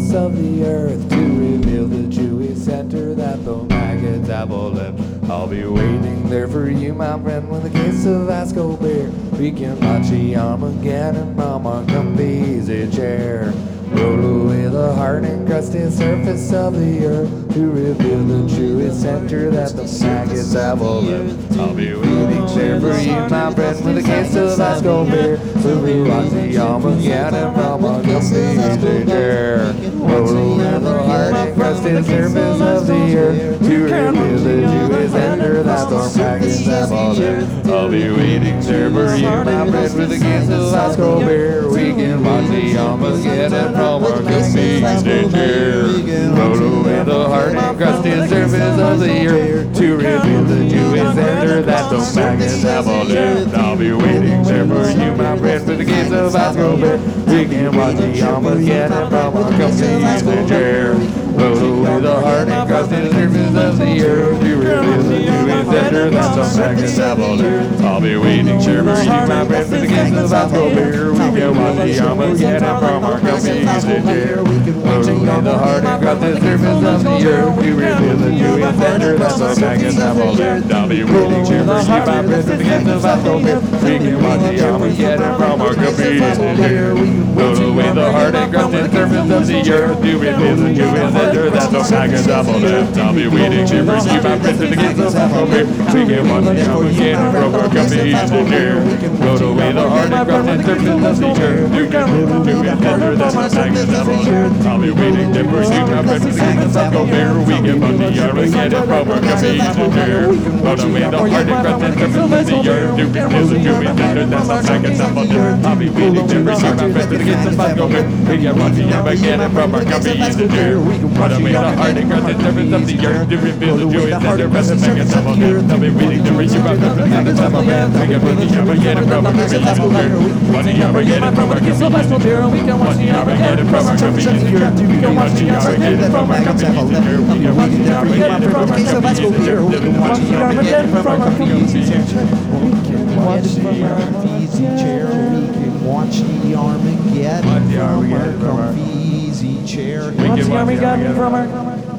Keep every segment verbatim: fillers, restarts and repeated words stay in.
surface of the earth to reveal the Jewish center that the maggots have all left. I'll be waiting there for you, my friend, with a case of Vasco beer. We can watch the Armageddon from our comfy easy chair. Roll away the hard and crusty surface of the earth to reveal the Jewish center that the maggots have all left. I'll be waiting there for you, my friend, with a case of Vasco beer. So we watch the Armageddon from our comfy easy chair. Roll away the hard and crusty surface of the earth to reveal the Jewish center that the maggots have all left. I'll be waiting there for you, my friend, with a case of Vasco beer. We can watch the Armageddon from our comfy easy chair. Roll away the hard and crusty surface of the earth to reveal the Jewish center that the maggots have all left. I'll be waiting there for you, my friend, with a case of Vasco beer. We can watch the Armageddon from our comfy easy chair. Roll away the hard and crusty surface of the earth to reveal the Jewish center that the maggots have all left. I'll be waiting there for you, my friend, with a case of Vasco beer. We can watch the Armageddon from our comfy easy chair. Roll away the hard and crusty surface of the earth to reveal the Jewish center that the maggots have all left. I'll be waiting there for you, my friend, with a case of Vasco beer. We can watch the Armageddon from our comfy easy chair. Roll away the hard and crusty surface of the earth to reveal the Jewish center that the maggots have all left. I'll be waiting here for you, my friend, with a case of Vasco beer. We can watch the Armageddon from our comfy easy chair. Roll away the hard and crusty surface of the earth to reveal the Jewish center that the maggots have all left. I'll be waiting there for you, my friend, with a case of Vasco beer. We can watch the Armageddon from our comfy easy chair. Roll away the hard and crusty surface of the earth to reveal the Jewish center that the maggots have all left. I'll be waiting there for you, my friend, with a case of Vasco beer. We can watch the Armageddon from our comfy easy chair. Roll away the hard and crusty surface of the earth to reveal the Jewish center that the maggots have all left. I'll be waiting there for you, my friend, with a case of Vasco beer. We can watch the Armageddon from our comfy easy chair. Watch the Armageddon from our comfy easy chair. We can watch the Armageddon from our comfy easy chair. We can watch the Armageddon from our comfy easy chair. We can watch the Armageddon from our comfy easy chair. We can watch the Armageddon from our comfy easy chair. We can watch the easy chair. We can watch the Armageddon from our comfy easy chair. We can watch the Armageddon from our.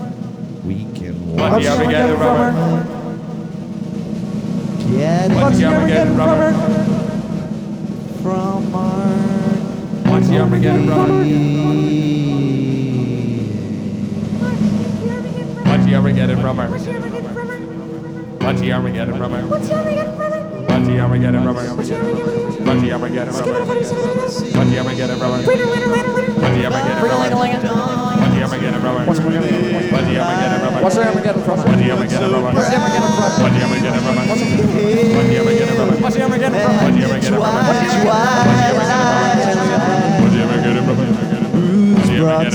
We can watch the Armageddon from our. Watch the Armageddon from our. From our. Watch the Armageddon from our. Watch the Armageddon from our. Watch the Armageddon from our. Watch the Armageddon from our. Watch the Armageddon from our. Watch the Armageddon from our. Watch the Armageddon from our. Watch the Armageddon from our. Watch the Armageddon from our. Watch the Armageddon from our. Watch the Armageddon from our. Watch the Armageddon from our. Watch the Armageddon from our. Watch the Armageddon from our. Watch the Armageddon from our. Watch the Armageddon from our. Watch the Armageddon from our. Watch the Armageddon from our. Who's brought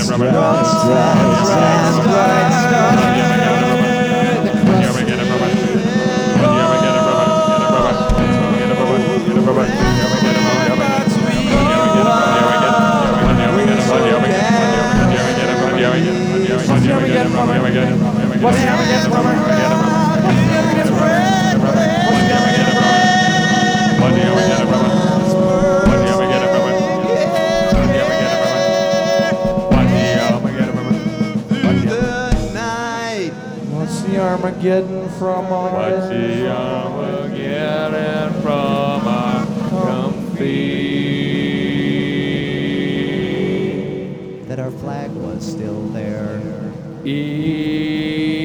Armageddon from our. Watch the Armageddon from our comfy. That our flag was still there. E